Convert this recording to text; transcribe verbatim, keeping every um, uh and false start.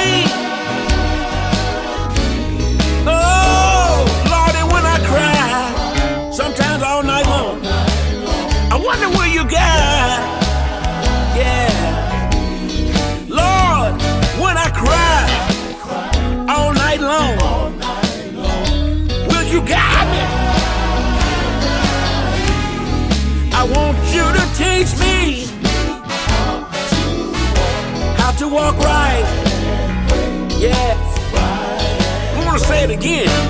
me. Oh, Lordy, when I cry, sometimes all night long, I wonder where you got. Yeah, Lord, when I cry all night long, will you guide me? I want you to teach me how to walk right. Yeah, I want to say it again.